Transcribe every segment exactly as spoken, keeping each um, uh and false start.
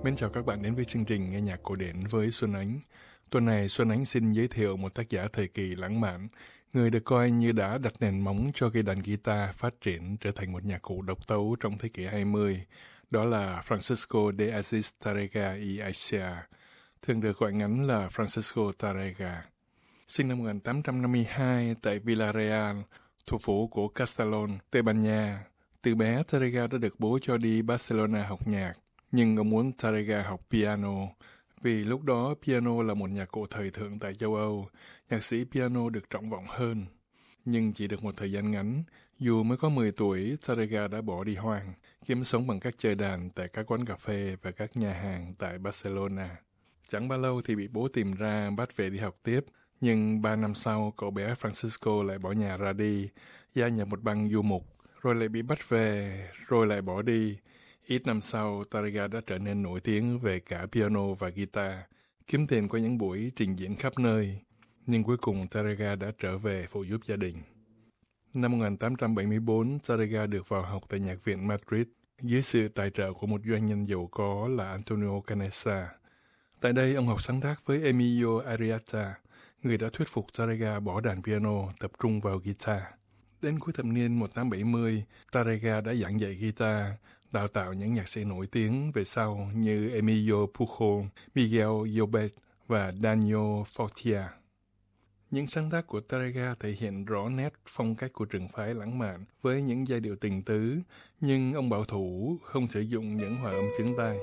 Mến chào các bạn đến với chương trình nghe nhạc cổ điển với Xuân Ánh. Tuần này Xuân Ánh xin giới thiệu một tác giả thời kỳ lãng mạn, người được coi như đã đặt nền móng cho cây đàn guitar phát triển trở thành một nhạc cụ độc tấu trong thế kỷ hai mươi. Đó là Francisco de Assis Tárrega y Ayxia, thường được gọi ngắn là Francisco Tárrega. Sinh năm một nghìn tám trăm năm mươi hai tại Villarreal, thủ phủ của Castellón, Tây Ban Nha. Từ bé, Tárrega đã được bố cho đi Barcelona học nhạc. Nhưng ông muốn Tárrega học piano, vì lúc đó piano là một nhạc cụ thời thượng tại châu Âu, nhạc sĩ piano được trọng vọng hơn. Nhưng chỉ được một thời gian ngắn, dù mới có mười tuổi, Tárrega đã bỏ đi hoang, kiếm sống bằng cách chơi đàn tại các quán cà phê và các nhà hàng tại Barcelona. Chẳng bao lâu thì bị bố tìm ra bắt về đi học tiếp, nhưng ba năm sau cậu bé Francisco lại bỏ nhà ra đi, gia nhập một băng du mục, rồi lại bị bắt về, rồi lại bỏ đi. Ít năm sau, Tárrega đã trở nên nổi tiếng về cả piano và guitar, kiếm tiền qua những buổi trình diễn khắp nơi. Nhưng cuối cùng Tárrega đã trở về phụ giúp gia đình. Năm một nghìn tám trăm bảy mươi tư, Tárrega được vào học tại Nhạc viện Madrid dưới sự tài trợ của một doanh nhân giàu có là Antonio Canessa. Tại đây, ông học sáng tác với Emilio Arrieta, người đã thuyết phục Tárrega bỏ đàn piano, tập trung vào guitar. Đến cuối thập niên một nghìn tám trăm bảy mươi, Tárrega đã giảng dạy guitar, đào tạo những nhạc sĩ nổi tiếng về sau như Emilio Pujol, Miguel Llobet và Daniel Fortier. Những sáng tác của Tárrega thể hiện rõ nét phong cách của trường phái lãng mạn với những giai điệu tình tứ, nhưng ông bảo thủ không sử dụng những hòa âm chướng tai.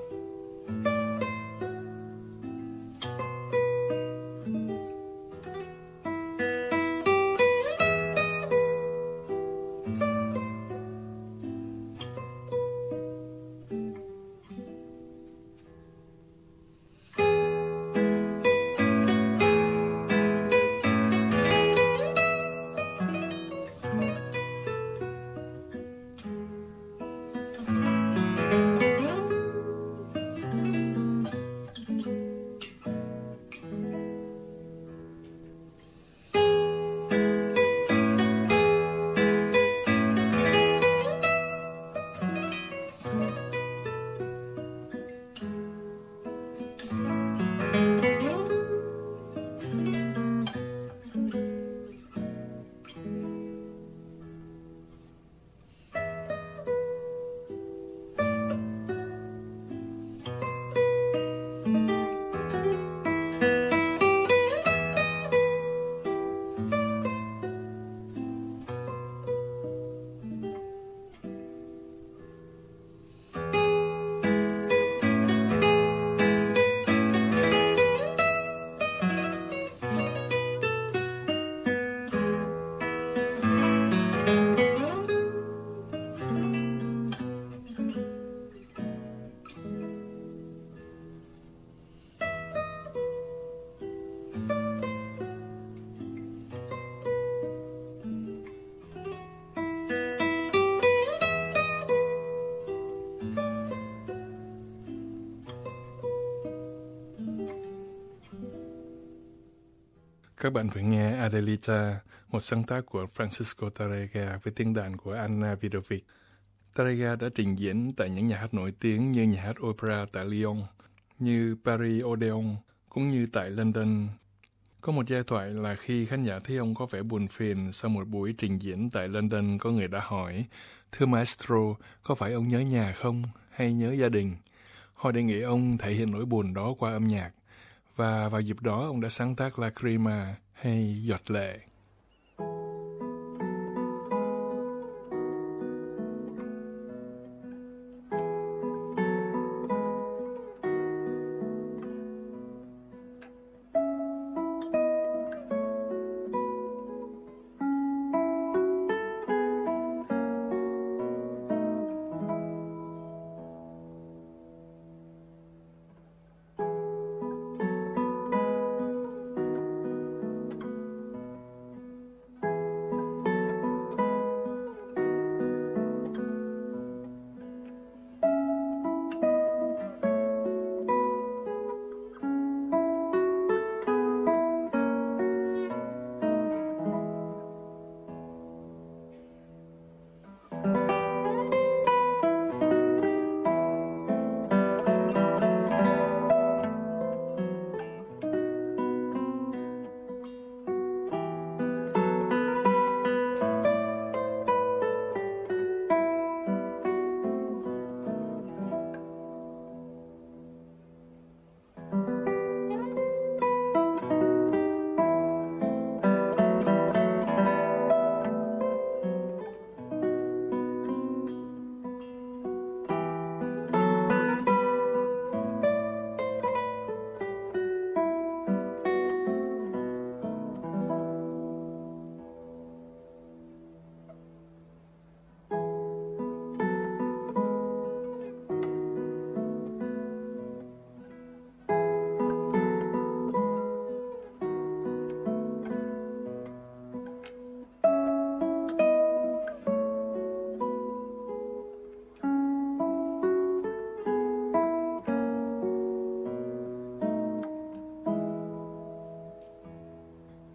Các bạn vừa nghe Adelita, một sáng tác của Francisco Tárrega với tiếng đàn của Anna Vidovic. Tárrega đã trình diễn tại những nhà hát nổi tiếng như nhà hát opera tại Lyon, như Paris Odeon, cũng như tại London. Có một giai thoại là khi khán giả thấy ông có vẻ buồn phiền sau một buổi trình diễn tại London, có người đã hỏi, thưa maestro, có phải ông nhớ nhà không, hay nhớ gia đình? Họ đề nghị ông thể hiện nỗi buồn đó qua âm nhạc. Và vào dịp đó, ông đã sáng tác Lacrima hay Giọt lệ.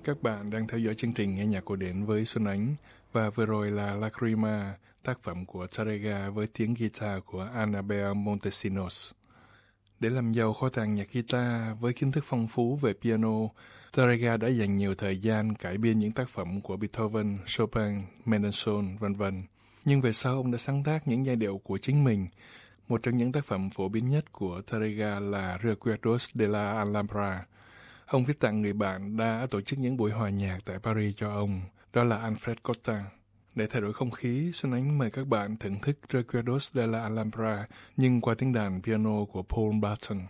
Các bạn đang theo dõi chương trình nghe nhạc cổ điển với Xuân Ánh, và vừa rồi là Lacrima, tác phẩm của Tárrega với tiếng guitar của Anabel Montesinos. Để làm giàu kho tàng nhạc guitar với kiến thức phong phú về piano, Tárrega đã dành nhiều thời gian cải biên những tác phẩm của Beethoven, Chopin, Mendelssohn, vân vân. Nhưng về sau ông đã sáng tác những giai điệu của chính mình. Một trong những tác phẩm phổ biến nhất của Tárrega là Recuerdos de la Alhambra. Ông viết tặng người bạn đã tổ chức những buổi hòa nhạc tại Paris cho ông, đó là Alfred Cortot. Để thay đổi không khí, Xuân Ánh mời các bạn thưởng thức Recuerdos de la Alhambra nhưng qua tiếng đàn piano của Paul Barton.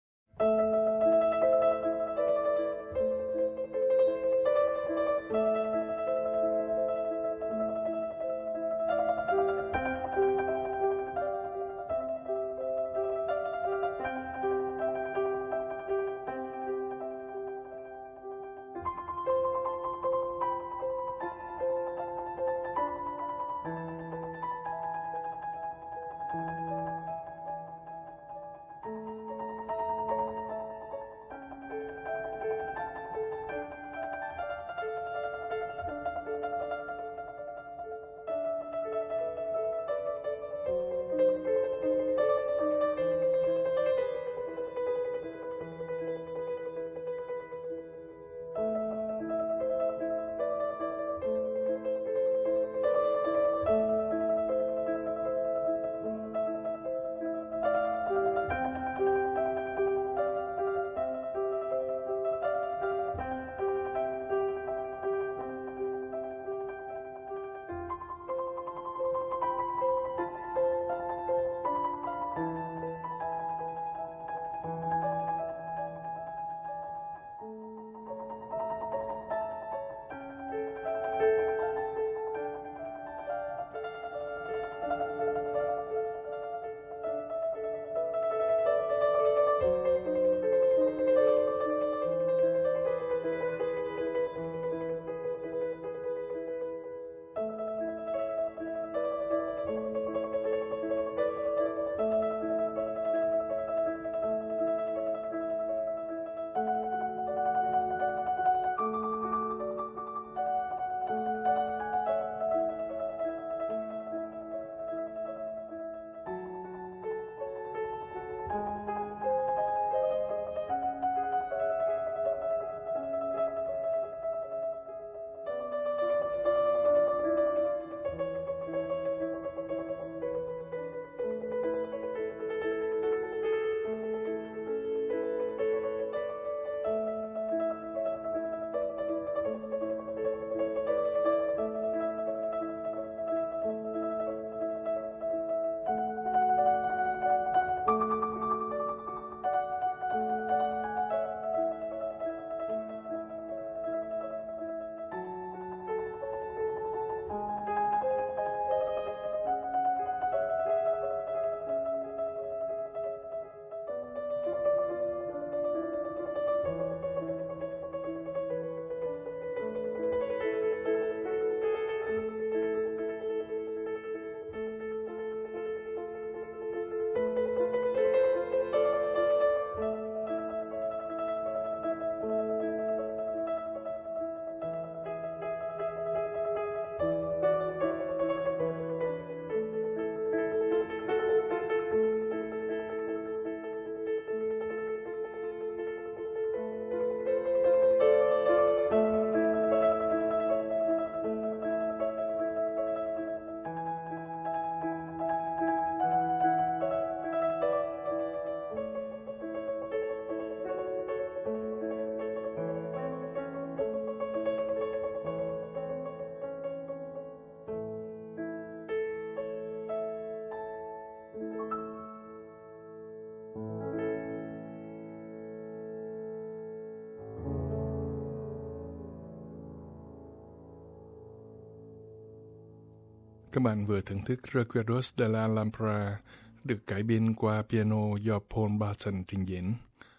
Các bạn vừa thưởng thức Recuerdos de la Alhambra được cải biên qua piano do Paul Barton trình diễn.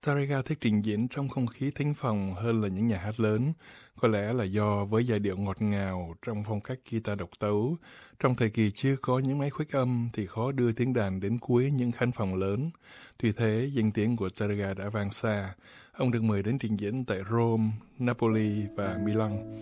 Tárrega thích trình diễn trong không khí thính phòng hơn là những nhà hát lớn, có lẽ là do với giai điệu ngọt ngào trong phong cách guitar độc tấu. Trong thời kỳ chưa có những máy khuếch âm thì khó đưa tiếng đàn đến cuối những khán phòng lớn. Tuy thế, danh tiếng của Tárrega đã vang xa. Ông được mời đến trình diễn tại Rome, Napoli và Milan.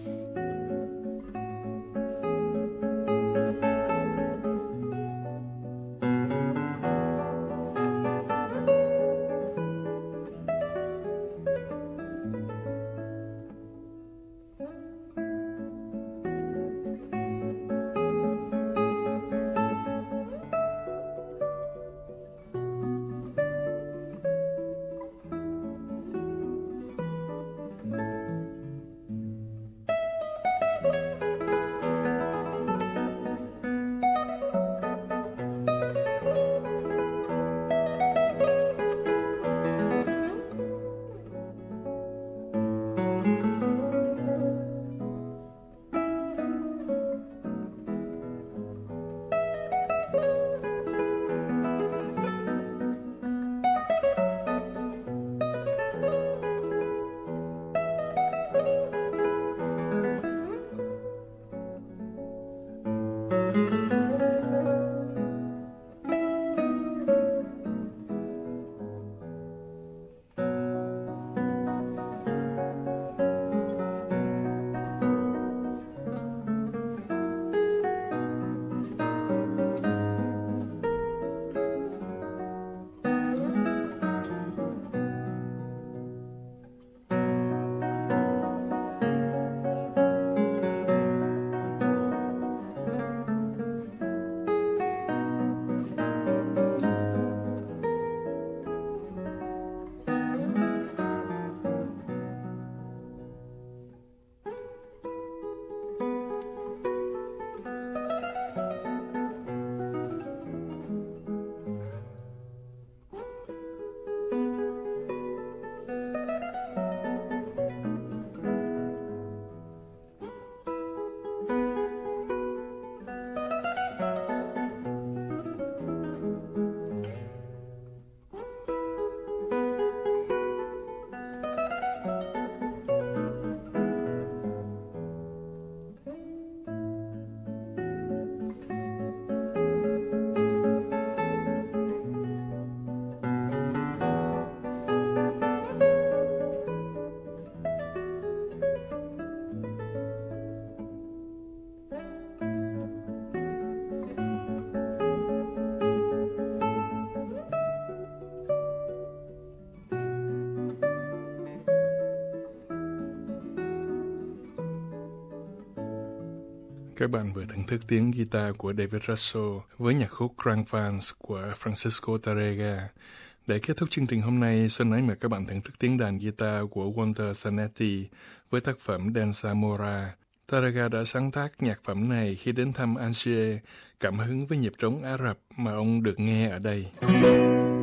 Các bạn vừa thưởng thức tiếng guitar của David Russell với nhạc khúc Grand Vals của Francisco Tárrega. Để kết thúc chương trình hôm nay, Xuân Ánh mời các bạn thưởng thức tiếng đàn guitar của Walter Zanetti với tác phẩm Danza Mora. Tárrega đã sáng tác nhạc phẩm này khi đến thăm Algiers, cảm hứng với nhịp trống Ả Rập mà ông được nghe ở đây.